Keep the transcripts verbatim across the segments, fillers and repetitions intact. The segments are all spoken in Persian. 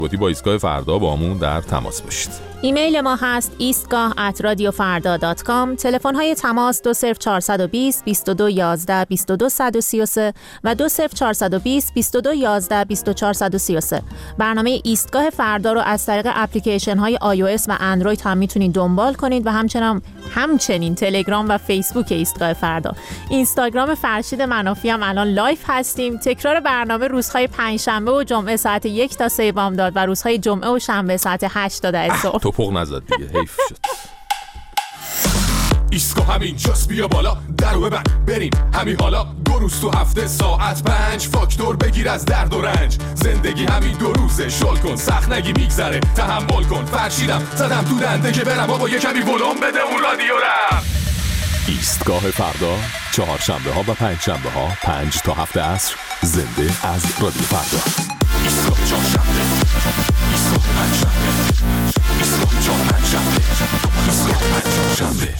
با ایستگاه فردا با همون در تماس باشید. ایمیل ما هست ایستگاه ات رادیو فردا دات کام. تلفن های تماس دو صفر چهار بیست بیست و دو یازده بیست و دو صد و سی و سه و دو صفر چهار بیست بیست و دو یازده بیست و چهار صد و سی و سه. برنامه ایستگاه فردا رو از طریق اپلیکیشن های آی او اس و اندروید هم میتونید دنبال کنید و همچنین همچنین تلگرام و فیسبوک ایستگاه فردا. اینستاگرام فرشید منافی هم الان لایف هستیم. تکرار برنامه روزهای پنجشنبه و جمعه ساعت یک تا سه بامداد و روزهای جمعه و شنبه ساعت هشت تا ده صبح. توپق نزد دیگه، حیف شد. ایستگاه همین جاست، بیا بالا درو ببند بریم همین حالا. دو روز تو هفته ساعت پنج، فاکتور بگیر از درد و رنج. زندگی همین دو روزه، شل کن سخت نگی میگذره، تحمل کن. فرشیدم زدم تو دنده که برم بابا یه کمی ولوم بده اون رادیو رم. ایستگاه فردا چهارشنبه ها و پنج شنبه ها پنج تا هفت عصر زنده از رادیو فردا. ایستگاه چهارشنبه، ایستگاه پنجشنبه، ایستگاه چهارشنبه، ایستگاه پنجشنبه.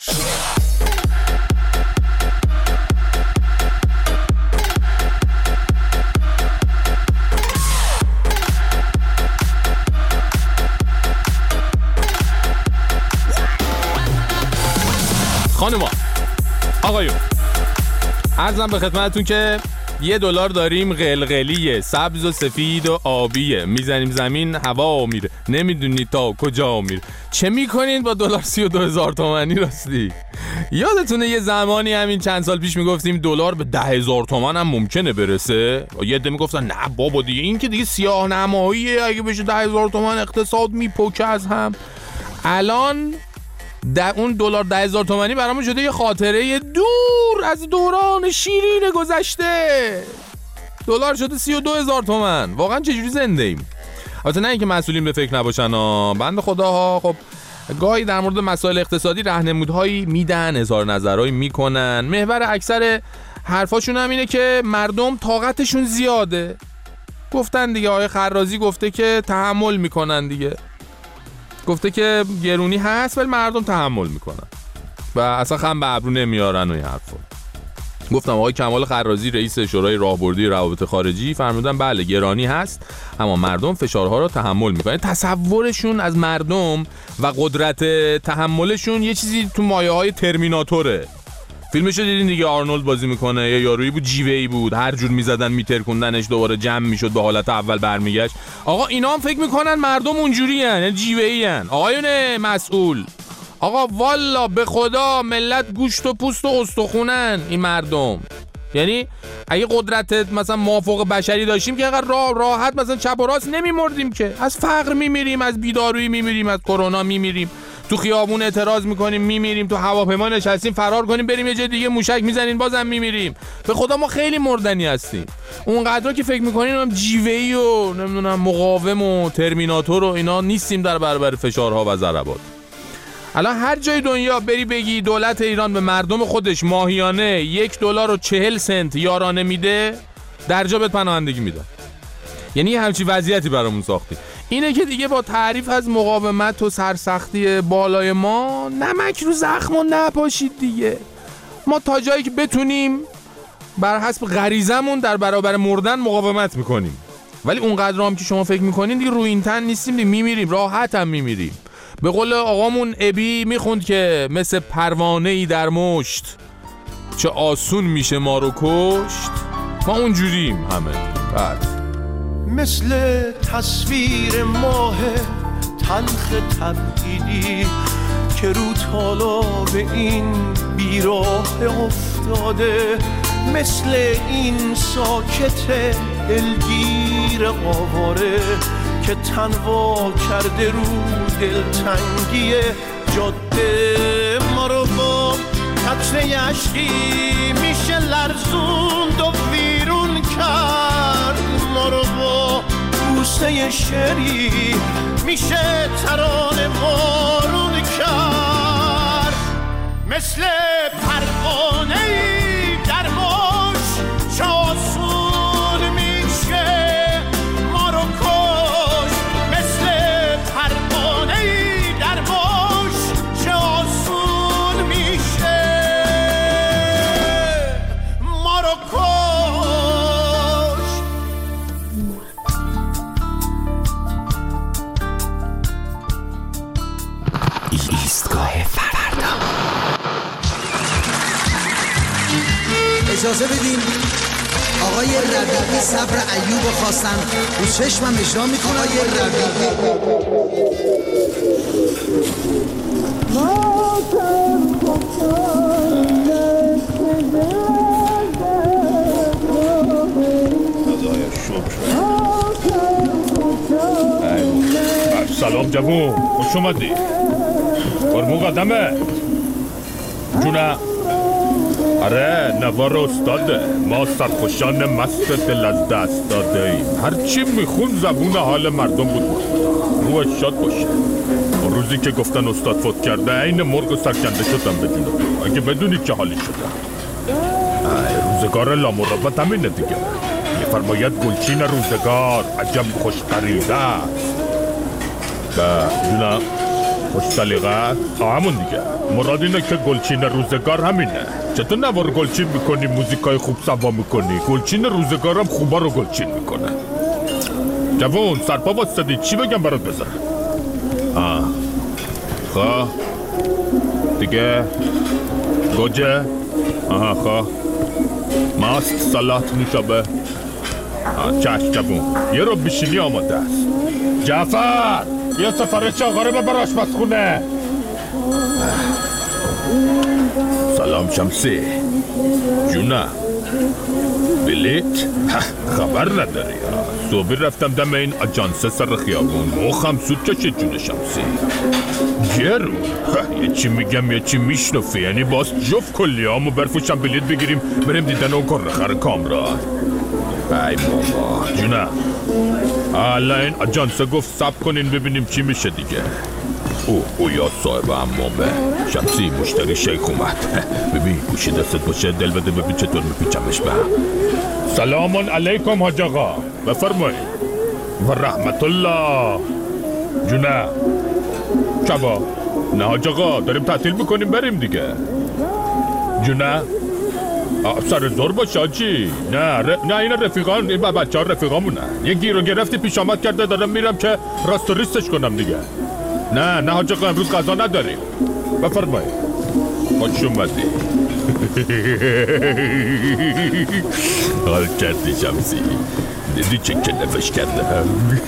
خانوما آقایون، عرضم به خدمتتون که یه دلار داریم قلقلیه، سبز و سفید و آبیه، میزنیم زمین هوا میره، نمیدونی تا کجا میره. چه میکنین با دلار سی و دو هزار تومانی؟ راستی یادتونه یه زمانی همین چند سال پیش میگفتیم دلار به ده هزار تومان هم ممکنه برسه؟ یه عده میگفتن نه بابا دیگه این که دیگه سیاه نماییه، اگه بشه ده هزار تومان اقتصاد میپکه از هم. الان در اون دلار ده هزار تومانی برامون شده یه خاطره دور از دوران شیرین گذشته. دلار شده سی و دو هزار تومن. واقعا چجوری زنده ایم؟ البته نه اینکه مسئولین به فکر نباشن ها، بنده خداها خب گاهی در مورد مسائل اقتصادی راهنمودهایی میدن، اظهار نظرهایی میکنن. محور اکثر حرفاشون هم اینه که مردم طاقتشون زیاده. گفتن دیگه، آقای خرازی گفته که تحمل میکنن دیگه، گفته که گرونی هست ولی مردم تحمل میکنن و اصلا خم به ابرو نمیارن و این حرفا. گفتم آقای کمال خرازی رئیس شورای راهبردی روابط خارجی فرمودن بله گرانی هست اما مردم فشارها رو تحمل میکنن. تصورشون از مردم و قدرت تحملشون یه چیزی تو مایه های ترمیناتوره. فیلمشو دیدین دیگه، آرنولد بازی میکنه، یه یارویی بود جیوه‌ای بود، هر جور میزدن میترکوندنش دوباره جمع میشد به حالت اول برمیگشت. آقا اینا هم فکر میکنن مردم اونجوری ان، یعنی جیوه‌ای ان. آقایون مسئول، آقا والا به خدا ملت گوشت و پوست و استخونن این مردم. یعنی اگه قدرت مثلا موافق بشری داشتیم که اینقدر راه راحت مثلا چپ و راست نمیمردیم که. از فقر میمیریم، از بیدارویی میمیریم، از کرونا میمیریم، تو خیابون اعتراض میکنیم میمیریم، تو هواپیما نشستیم فرار کنیم بریم یه جای دیگه موشک میزنین بازم میمیریم. به خدا ما خیلی مردنی هستیم. اونقدرا که فکر میکنین هم جیوه‌ای و نمیدونم مقاوم و ترمیناتور و اینا نیستیم در برابر فشارها و ضربات. الان هر جای دنیا بری بگی دولت ایران به مردم خودش ماهیانه یک دلار و چهل سنت یارانه میده، در جا بهت پناهندگی میده. یعنی همچی وضعیتی برامون ساختی. اینه که دیگه با تعریف از مقاومت و سرسختی بالای ما نمک رو زخمون نپاشید دیگه. ما تا جایی که بتونیم بر حسب غریزمون در برابر مردن مقاومت میکنیم، ولی اونقدر هم که شما فکر میکنین دیگه روی این تن نیستیم دیگه، میمیریم، راحت هم میمیریم. به قول آقامون ابی میخوند که مثل پروانه‌ای در مشت چه آسون میشه ما رو کشت. ما اونجوریم همه. بعد مثل تصویر ماه تلخ تبعیدی که رو تالاب این بیراه افتاده، مثل این ساکت دلگیر آواره که تنوا کرده رو دلتنگی جاده. ما رو با قطره عشقی میشه لرزوند و ویرون کرد، ما رو با بوسه شعری میشه ترانه بارون کرد. مثل پروانه‌ای در مشت چه آسون میشه ما رو کش، مثل پروانه‌ای در مشت چه آسون میشه ما رو کش. ایستگاه فردا. اجازه بدین آقای ربیعی صبر ایوب خواستن رو چشمم اجرا میکنه. آقای ربیعی سلام جوون، خوش اومدی. برمو قدمه جونه. آره نوار استاده، ما سرخوشان مست دل از دست داده ایم. هرچی میخون زبون حال مردم بود. روش شاد باشه. روزی که گفتن استاد فوت کرده این مرغ سرکنده شدم بدون تو. اگه بدونی چه حالی شده. روزگار لامربت همینه دیگه. میفرماید گلچین روزگار عجب خوش قریده است. جونه خوش سلیقه است. همون دیگه مراد اینه که گلچین روزگار همینه. چطور نوار گلچین میکنی موزیکای خوب سوا میکنی؟ گلچین روزگارم خوبا رو گلچین میکنه. جوون سرپا بستدی چی بگم برات بذارم؟ آه خواه دیگه گوجه. آها خواه ماست سلات نوشابه. چشم جوون یه رو بیشینی آماده است. جعفر یه سفره چاقاره ببر آشپزخونه. سلام شمسی جونه. بلیت؟ خبر نداری. صبحی رفتم دم این آجانس سر خیابون. مخم سود کشید جون شمسی. گرو یه چی میگم یه چی میشنفه. یعنی باز جفت کلی همو برفوشم بلیت بگیریم بریم دیدن اون کار خر کامران. ای بابا جونه. حالا این آجانسه گفت سب کنین ببینیم چی میشه دیگه. او او یا صاحب امامه. شمسی مشتری شیخ اومد. ببین گوشی دستت باشه دل بده ببین چطور میپیچمش به هم. سلام علیکم حاج آقا بفرمایید. و رحمت الله. جونه شبا. نه حاج آقا داریم تعطیل میکنیم بریم دیگه. جونه سر زور باشه آجی. نه ر... نه این رفیقان این بچه ها رفیقامونه. یه گیر و گرفتی پیش آمد کرده دارم میرم که راست و ریستش کنم دیگه. نه نه حاج آقا امروز غذا نداریم. بفرمایید. خوش اومدی. حال کردی شمسی. دیدی چه کلفش کرده هم.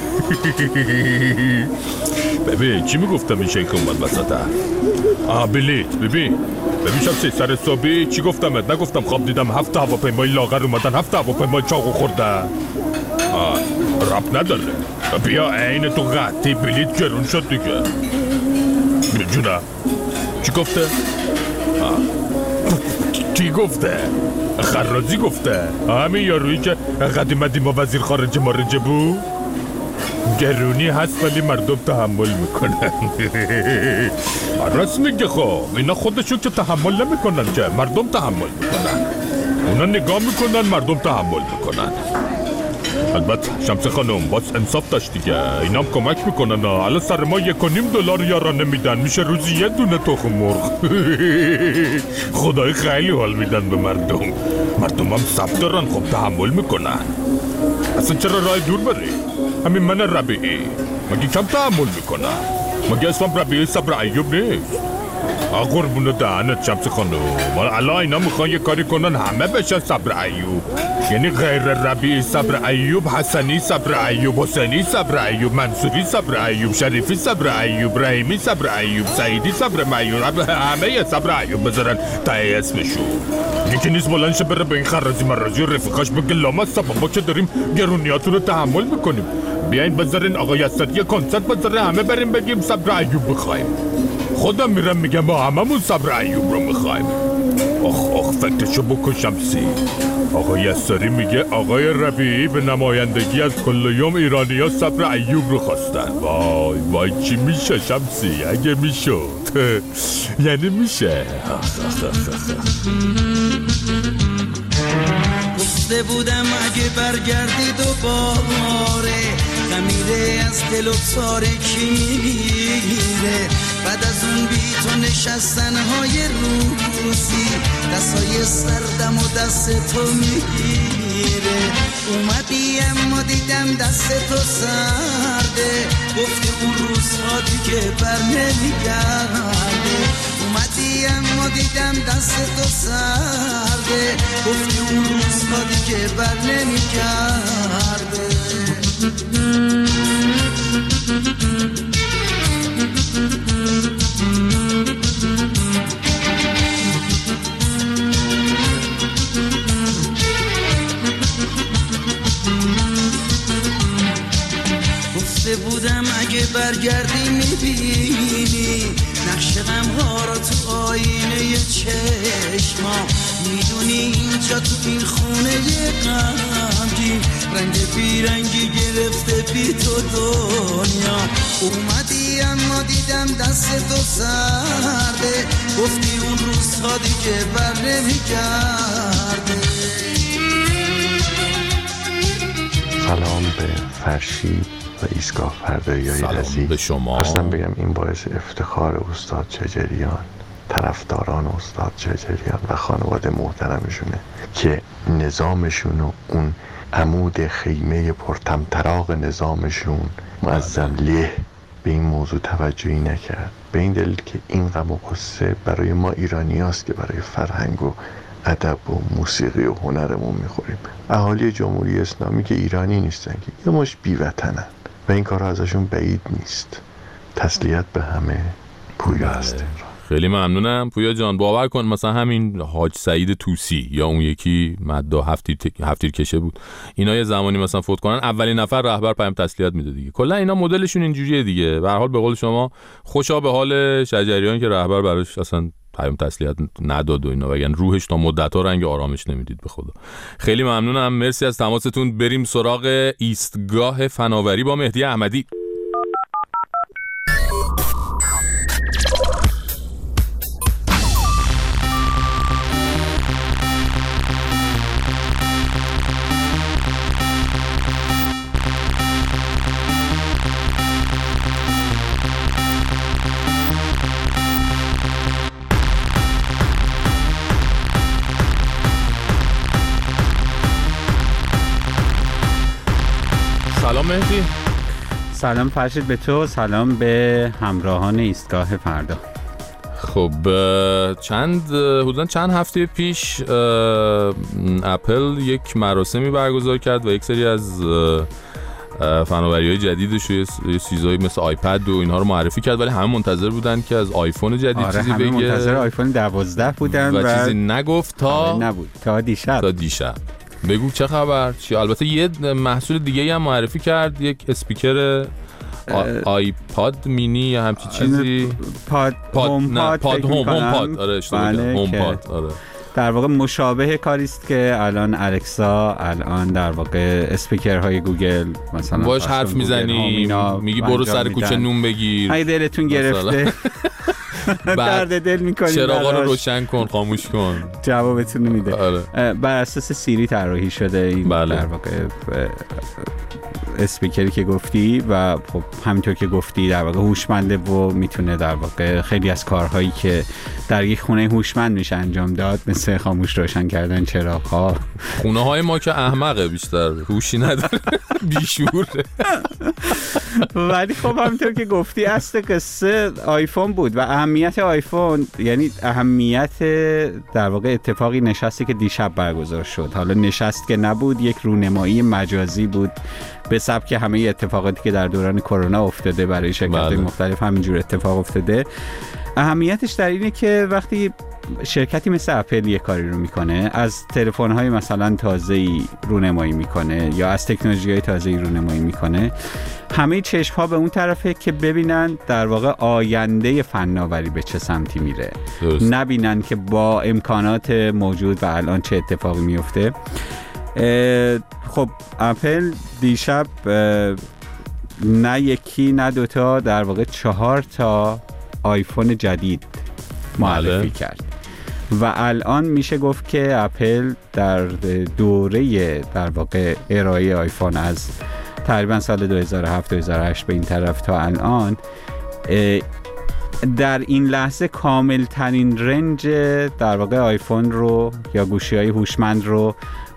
ببین چی میگفتم این شیخ اومد وسطه. آه بلیت ببین ببین شمسی سر صبحی چی گفتمت؟ نگفتم خواب دیدم هفت هواپیمای لاغر اومدن هفت هواپیمای چاقو خوردن. آه رب نداره. بیا عین تو قطعی بلیت گرون شد دیگه. جونه چی گفته؟ آه. چی گفته؟ خرازی گفته. همین یارویی که قدیمتی ما وزیر خارجه مارجه بود. گرونی هست ولی مردم تحمل میکنن. راست میگه خب اینا خودشون که تحمل نمیکنن که مردم تحمل میکنن. اونا نگاه میکنن مردم تحمل میکنن. البته شمس خانم باز انصاف داشت دیگه. اینام کمک میکنن. الان سر ما یک و نیم دلار یارانه میدن میشه روزی یه دونه تخم مرغ. خدای خیلی حال میدن به مردم. مردم هم صبر دارن خب تحمل میکنن. اصلا چرا راه دور بری؟ همین من ربیعی مگه کم تحمل میکنم؟ مگه اسمم ربیعی صبر ایوب نیست؟ آقا قربون دهنت شمس خانم. الان اینا میخوان یه کاری کنن همه بشن صبر ایوب. یعنی غیر ربیعی صبر ایوب، حسنی صبر ایوب، حسینی صبر ایوب، منصوری صبر ایوب، شریفی صبر ایوب، رحیمی صبر ایوب، سعیدی صبر ایوب، همه یه صبر ایوب بذارن تای اسمشو. یکی نیست بلند شه بره به این خرازی مرازی و رفیقاش بگه لاما صبا که داریم گرونیاتون رو تحمل میکنیم. بیاین بذارین آقا یسر یه کنسرت بذاره همه بریم بگیم صبر ایوب بخوایم. خودم میرم میگم ما هممون صبر ایوب رو میخوایم. آخ آخ فکرشو بکن شمسی. آقا یساری میگه آقای ربیعی به نمایندگی از کل یوم ایرانی ها صبر ایوب رو خواستن. وای وای چی میشه شمسی اگه میشد. یعنی میشه. گفته بودم اگه برگردی دوباره خمیره از دل و تاره کی میگیره. بعد از اون بی تو نشستن های روزی دستای سردم و دست تو میگیره. اومدی اما دیدم دست تو سرده. گفتی اون روز روزها دیگه بر نمیگرده. اومدی اما دیدم دست تو سرده، گفتی اون روزها دیگه بر نمیگرده. گفته بودم اگه برگردی میبینی نقش غمها را تو آینه چشما، میدونی اینجا تو این خونه غمگین رنگ بیرنگی گرفته بی تو دنیا. اومدی اما دیدم دست تو سرده، گفتی اون روزها دیگه بر نمیگرده. سلام به فرشید و ایستگاه فردایی‌های عزیز. به شما. خواستم بگم این باعث افتخار استاد چجریان، طرفداران استاد چجریان و خانواده محترمشونه که نظامشون و اون عمود خیمه پرطمطراق نظامشون معظم له به این موضوع توجهی نکرد، به این دلیل که این غم و غصه برای ما ایرانی هست که برای فرهنگ و ادب و موسیقی و هنرمون میخوریم. اهالی جمهوری اسلامی که ایرانی نیستن، که یه مش بیوطنن و این کار ازشون بعید نیست. تسلیت به همه. پویا هست. خیلی ممنونم پویا جان. باور کن مثلا همین حاج سعید طوسی یا اون یکی مدا هفتیر هفتیر کشه بود، اینا یه زمانی مثلا فوت کنن اولین نفر رهبر پیام تسلیت میده دیگه. کلا اینا مدلشون اینجوریه دیگه. به هر حال به قول شما خوشا به حال شجریان که رهبر براش اصلا پیام تسلیت نداد و اینا، وگرنه روحش تا مدت‌ها رنگ آرامش نمیدید به خدا. خیلی ممنونم، مرسی از تماستون. بریم سراغ ایستگاه فناوری با مهدی احمدی. سلام مهدی. سلام فرشید به تو، سلام به همراهان ایستگاه فردا. خب چند حدوداً چند هفته پیش اپل یک مراسمی برگزار کرد و یک سری از فناوری‌های جدیدش و یه چیزایی مثل آیپد و اینها رو معرفی کرد، ولی همه منتظر بودن که از آیفون جدید آره چیزی همه بگه. منتظر آیفون دوازده بودن و, و چیزی نگفت تا نبود تا دیشب. تا دیشب بگو چه خبر چی؟ البته یه محصول دیگه هم معرفی کرد، یک اسپیکر آیپاد مینی یا همچی چیزی. پاد هوم پاد پاد هوم پاد آره اشتباه کردم. هوم پاد آره در واقع مشابه کاری است که الان الکسا، الان در واقع اسپیکرهای گوگل مثلا باش حرف میزنی، میگی برو سر کوچه نون بگیر، اگه دلتون گرفته درد دل میکنی چراغا رو روشن کن خاموش کن، جوابتون میده. آره. بر اساس سیری طراحی شده این بله. در واقع اسپیکری که گفتی و خب همینطور که گفتی در واقع هوشمنده و میتونه در واقع خیلی از کارهایی که در یک خونه هوشمند میشه انجام داد، مثل خاموش روشن کردن چراغ‌ها. خونه های ما که احمقه، بیشتر هوشی نداره، بیشوره. ولی خب همینطور که گفتی اصل قصه آیفون بود و اهمیت آیفون، یعنی اهمیت در واقع اتفاقی نشستی که دیشب برگزار شد. حالا نشست که نبود، یک رونمایی مجازی بود به سبک همه اتفاقاتی که در دوران کرونا افتاده برای شرکت‌های مختلف همینجور اتفاق افتاده. اهمیتش در اینه که وقتی شرکتی مثل اپل یه کاری رو میکنه، از تلفن‌های مثلا تازه‌ای رونمایی میکنه یا از تکنولوژی‌های تازه‌ای رونمایی میکنه، همه چشم‌ها به اون طرفه که ببینن در واقع آینده فناوری به چه سمتی میره، درست. نبینن که با امکانات موجود و الان چه اتفاقی میفته. خب اپل دیشب نه یکی نه دوتا در واقع چهار تا آیفون جدید معرفی کرد و الان میشه گفت که اپل در دوره در واقع ارائه آیفون از تقریبا سال دو هزار و هفت دو هزار و هشت به این طرف تا الان در این لحظه کامل ترین رنج در واقع آیفون رو یا گوشی های هوشمند رو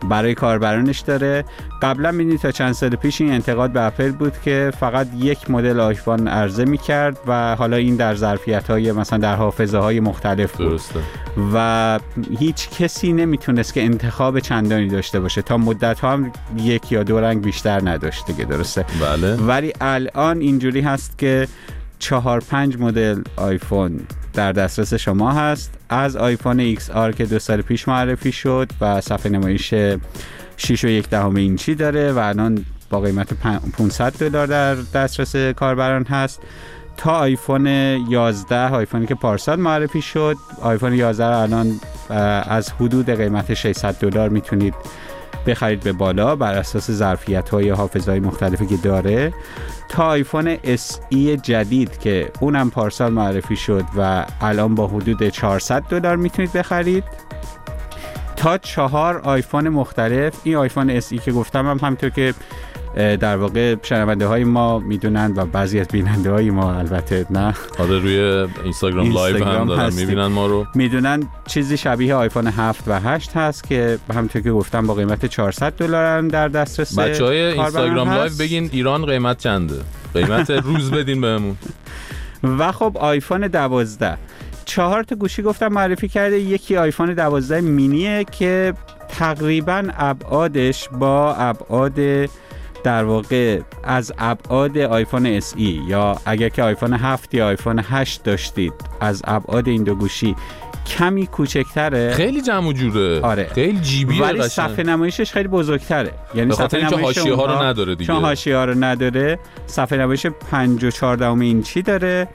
برای کاربرانش داره. قبلا می‌دونید تا چند سال پیش این انتقاد به اپل بود که فقط یک مدل آیفون عرضه می‌کرد و حالا این در ظرفیت‌های مثلا در حافظه‌های مختلف بود. درسته. و هیچ کسی نمیتونست که انتخاب چندانی داشته باشه، تا مدت‌ها هم یک یا دو رنگ بیشتر نداشت دیگه. درسته. بله. ولی الان اینجوری هست که چهار پنج مدل آیفون در دسترس شما هست، از آیفون ایکس آر که دو سال پیش معرفی شد و صفحه نمایش شش و یک دهم اینچی داره و الان با قیمت پانصد دلار در دسترس کاربران هست، تا آیفون یازده، آیفونی که پارسال معرفی شد. آیفون یازده الان از حدود قیمت ششصد دلار میتونید بخرید به بالا بر اساس ظرفیت‌های حافظه‌های مختلفی که داره، تا آیفون اس ای جدید که اونم پارسال معرفی شد و الان با حدود چهارصد دلار میتونید بخرید، تا چهار آیفون مختلف. این آیفون اس ای که گفتم هم همونطور که در واقع شنونده های ما میدونن و بعضی از بیننده های ما البته نه، آره روی اینستاگرام لایو هم دارن میبینن ما رو، میدونن چیزی شبیه آیفون هفت و هشت هست که همونطور که گفتم با قیمت چهارصد دلار در دسترس بچهای اینستاگرام لایو بگین ایران قیمت چنده، قیمت روز بدین بهمون. و خب آیفون دوازده چهار تا گوشی گفتم معرفی کرده. یکی آیفون دوازده مینیه که تقریبا ابعادش با ابعاد در واقع از ابعاد آیفون اس ای، یا اگر که آیفون هفت یا آیفون هشت داشتید از ابعاد این دو گوشی کمی کوچکتره. خیلی جمع و جوره. آره. خیلی جیبیه، ولی صفحه نمایشش خیلی بزرگتره. یعنی صفحه نمایش حاشیه ها رو نداره دیگه. چون حاشیه ها رو نداره، صفحه نمایش پنج و چهار دهم اینچی داره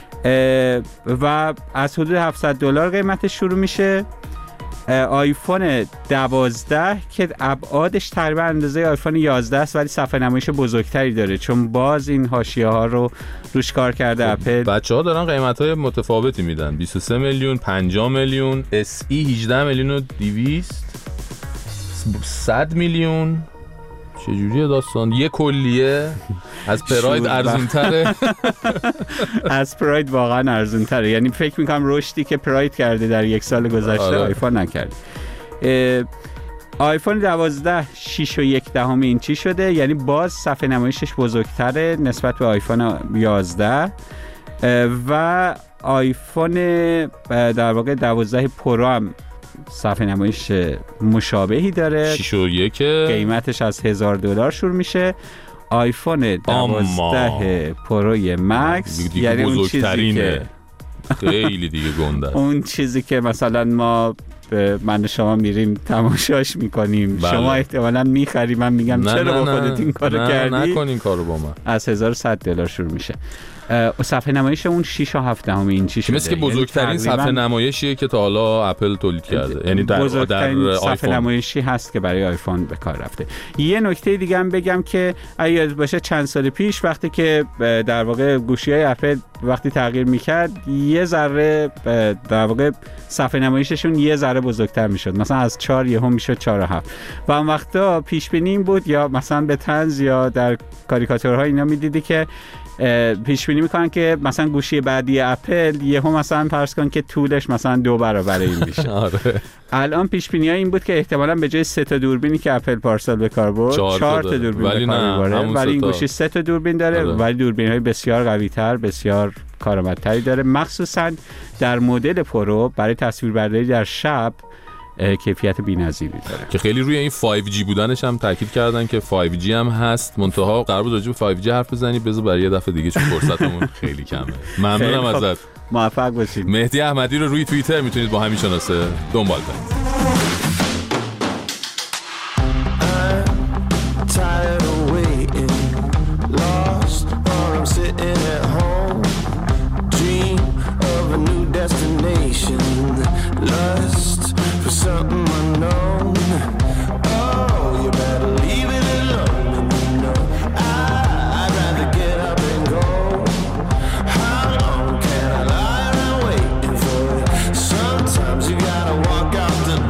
و از حدود هفتصد دلار قیمتش شروع میشه. آیفون دوازده که ابعادش تقریبا اندازه آیفون یازده است ولی صفحه نمایش بزرگتری داره، چون باز این حاشیه ها رو روش کار کرده اپل. بچه‌ها دارن قیمت‌های متفاوتی میدن، بیست و سه میلیون، پنجاه میلیون، اس ای هجده میلیون و دویست، صد میلیون. چجوریه داستان؟ یه کلیه از پراید ارزون‌تره. از پراید واقعا ارزون‌تره، یعنی فکر می‌کنم رشدی که پراید کرده در یک سال گذشته آره. آیفون نکرد. آیفون دوازده شش و یک دهم اینچی شده، یعنی باز صفحه نمایشش بزرگتره نسبت به آیفون یازده و آیفون در واقع دوازده پرو هم صفحه نمایش مشابهی داره. شش و یک قیمتش از هزار دلار شروع میشه. آیفون دوازده پروی مکس یعنی اون چیزی که خیلی دیگه گنده، اون چیزی که مثلا ما من شما میریم تماشاش میکنیم بله. شما احتمالاً میخری، من میگم نه چرا نه با خودت این کارو نه کردی؟ نه نکن این کارو با من. از هزار و صد دلار شروع میشه. صفحه نمایش اون شش و هفت دهم اینچی شده، مثل که بزرگترین یعنی صفحه نمایشیه که تا حالا اپل تولید کرده، یعنی در بزرگترین در صفحه نمایشی هست که برای آیفون به کار رفته. یه نکته دیگه هم بگم که اگه باشه چند سال پیش وقتی که در واقع گوشی‌های اپل وقتی تغییر میکرد یه ذره در واقع صفحه نمایششون یه ذره بزرگتر میشد، مثلا از چهار یهو میشد چهار و هفت و اون وقتا پیش بینی این بود یا مثلا به طنز یا در کاریکاتورها اینا میدیدی که پیش بینی میکنن که مثلا گوشی بعدی اپل یهو مثلا فرض کن که طولش مثلا دو برابر این میشه. آره. الان پیش بینی ها این بود که احتمالاً به جای سه تا دوربینی که اپل پارسال به کار برد چهار تا دوربین به کار میبره، ولی این گوشی سه تا دوربین داره آره. ولی دوربین های بسیار قوی تر، بسیار کارآمدتری داره، مخصوصا در مدل پرو برای تصویربرداری در شب کیفیت بی‌نظیری داره که خیلی روی این فایو جی بودنش هم تاکید کردن که فایو جی هم هست، منتها قرار بود راجع به فایو جی حرف بزنی، بذار برای یه دفعه دیگه چون فرصتمون خیلی کمه. ممنونم ازت، موفق باشید. مهدی احمدی رو روی توییتر میتونید با همین شناسه دنبال کنید. Something unknown. Oh, you better leave it alone. And you know I, I'd rather get up and go. How long can I lie around waiting for it? Sometimes you gotta walk out the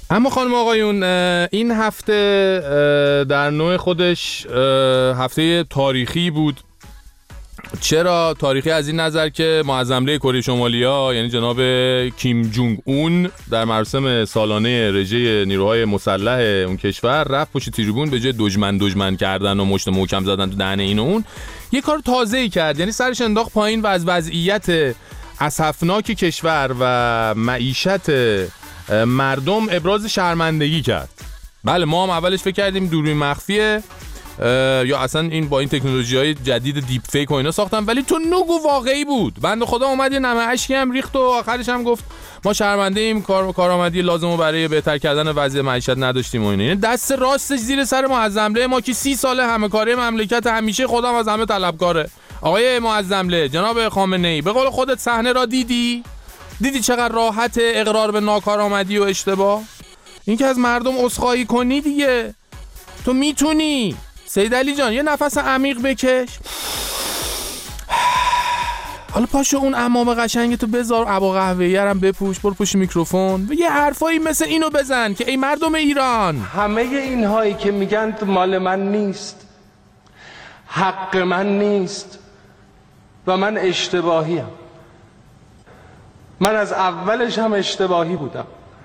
اما خانم آقایون، این هفته در نوع خودش هفته تاریخی بود. چرا تاریخی؟ از این نظر که معظم له کره شمالی‌ها یعنی جناب کیم جونگ اون در مراسم سالانه رژه نیروهای مسلح اون کشور رفت پشت تریبون به جای دژمن دژمن کردن و مشت محکم زدن تو دهن این و اون یه کار تازه‌ای کرد، یعنی سرش انداخت پایین و از وضعیت اسفناک کشور و معیشت مردم ابراز شرمندگی کرد. بله ما هم اولش فکر کردیم دوربین مخفیه یا اصلا این با این تکنولوژی‌های جدید دیپ فیک و اینا ساختن، ولی تو نگو واقعی بود. بنده خدا اومد یه نمه اشکی هم ریخت و آخرش هم گفت ما شرمنده ایم، کار کارآمدی لازمو برای بهتر کردن وضع معیشت نداشتیم و اینا. یعنی دست راستش زیر سر معظم له ما که سی ساله همه کاری مملکت، همیشه خودم از همه طلبکاره. آقای معظم له، جناب خامنه‌ای، به قول خودت صحنه را دیدی؟ دیدی چقدر راحت اقرار به ناکارآمدی و اشتباه؟ این که از مردم عذرخواهی کنی دیگه. تو میتونی. سید علی جان یه نفس عمیق بکش. حالا پاشو اون عمامه قشنگ تو بذار، ابا قهوه‌ای هم بپوش، برو پشت میکروفون و یه حرفایی مثل اینو بزن که ای مردم ایران، همه اینهایی که میگن مال من نیست، حق من نیست و من اشتباهیم. من از اولش هم اشتباهی بودم.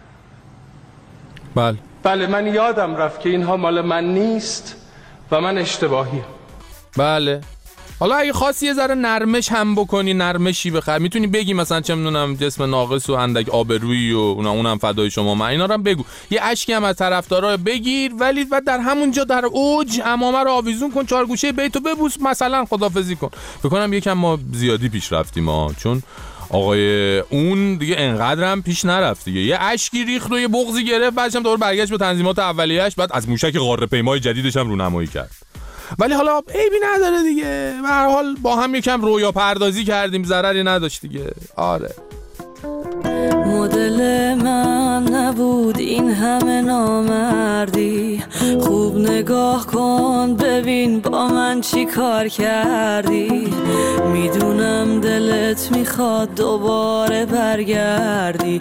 بله بله من یادم رفت که اینها مال من نیست و من اشتباهیم. بله حالا اگه خواستی یه ذره نرمش هم بکنی، نرمشی بخر، میتونی بگی مثلا چه میدونم جسم ناقص و اندک آبرویی و اونا اونم فدای شما، من اینا رو هم بگو، یه اشکی هم از طرفدارا بگیر، ولی و در همونجا در اوج عمامه رو آویزون کن، چهار گوشه بیتو ببوس، مثلا خدافظی کن. فکر کنم یکم ما زیادی پیش رفتیم ها، چون آقای اون دیگه انقدر هم پیش نرفت دیگه. یه اشکی ریخت و یه بغضی گرفت، بعدش هم دوباره برگشت به تنظیمات اولیه‌اش، بعد از موشک قاره پیمای جدیدش هم رونمایی کرد. ولی حالا عیبی نداره دیگه، به هر حال با هم یکم رویا پردازی کردیم، ضرری نداشت دیگه. آره مدل من نبود این همه نامردی، خوب نگاه کن ببین با من چی کار کردی، میدونم دلت میخواد دوباره برگردی،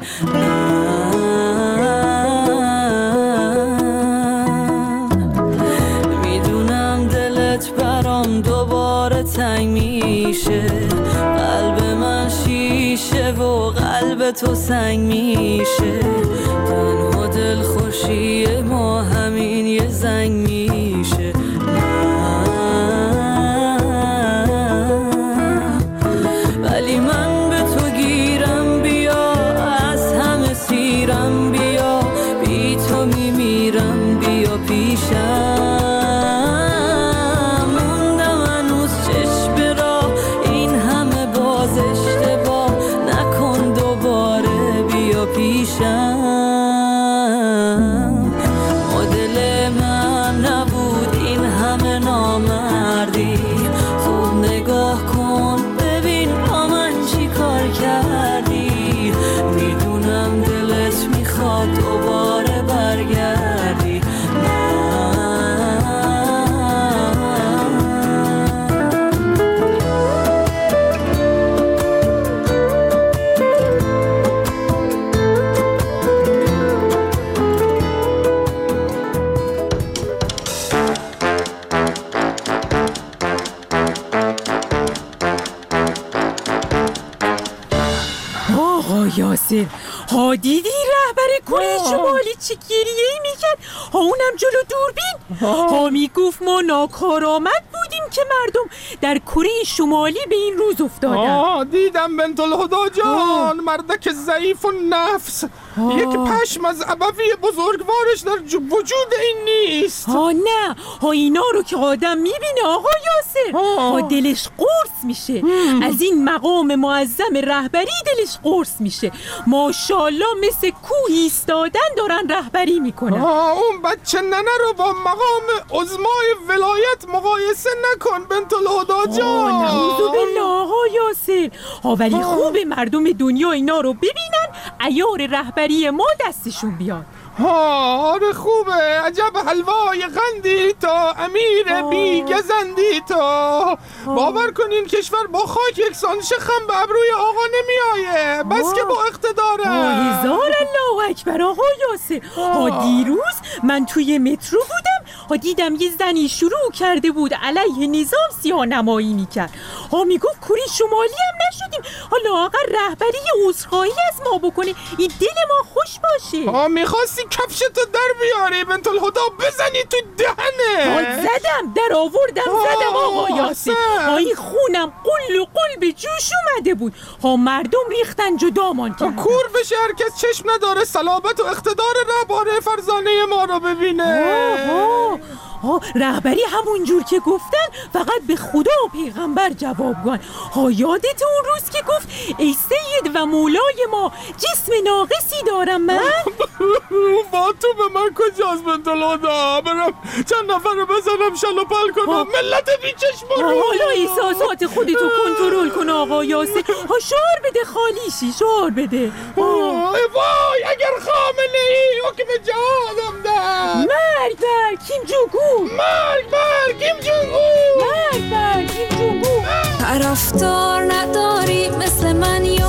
میدونم دلت برام دوباره تنگ میشه، قلب من شیشه و قلب تو سنگ میشه، تنها دل خوشی ما همین یه زنگ میشه، ولی من به تو گیرم بیا، از همه سیرم بیا، بی تو میمیرم بیا پیشم، مدل من نبود این همه نامردی، خوب نگاه کن ببین با من چی کار کردی، میدونم دلت میخواد دوباره برگردی، یاسر ها دیدی رهبر کره شمالی چه گریه‌ای میکرد، ها اونم جلو دوربین، ها میگفت ما ناکارآمد بودیم که مردم در کره شمالی به این روز افتادن. آه دیدم بنت الهدا جان، مردک ضعیف و نفس، یک پشم از ابوی بزرگوارش در وجود این نیست. ها نه ها اینا رو که آدم میبینه آقا یاسر ها دلش قرص میشه، از این مقام معظم رهبری دلش قرص میشه، ماشاءالله مثل کوه ایستادن دارن رهبری میکنن. آه اون بچه ننه رو با مقام عظمای ولایت مقایسه نکن بنت الهدا جان. نعوذ بالله آقا یاسر ها، ولی خوب مردم دنیا اینا رو ببینن، عیار رهبری ما دستشون بیاد. ها آره خوبه. عجب حلوای قندی تا امیر بی گزندی تا. باور کنین کشور با خاک یکسان شخم به ابروی آقا نمیایه، بس که با اقتداره. هزار الله اکبر آقا یاسر. ها دیروز من توی مترو بودم، ها دیدم یه زنی شروع کرده بود علیه نظام سیاه نمایی میکرد. ها میگفت کوری شمالی هم نشدیم، حالا آقا رهبری عذرخواهی از ما بکنه، این دل ما خوش باشه. ها میخواستی کفشتو در بیاری بنت الهدا بزنی تو دهنه. ها زدم در آوردم زدم آقا یاسر. ها این خونم قل و قل به جوش اومده بود. ها مردم ریختن جدامان کردن. کور بشه هر کس چشم نداره صلابت و اقتدار رهبر فرزانه ما رو ببینه. آه آه رهبری همون جور که گفتن فقط به خدا و پیغمبر جواب گن. ها یادت اون روز که گفت ای سید و مولای ما جسم ناقصی دارم من؟ با تو به من کجاست بنت الهدا؟ برم چند نفر رو بزنم شل و پل کنم ملت بیچشم رو. حالا احساسات خودتو کنترل کن آقا یاسر. ها شعار بده خالیشی شعار بده. وای اگر خامنه ای حکم جهادم ده. مرگ بر کیم جونگو. مرگ بر کیم جونگو. مرگ بر کیم جونگو. طرفدار نداری مثل من یا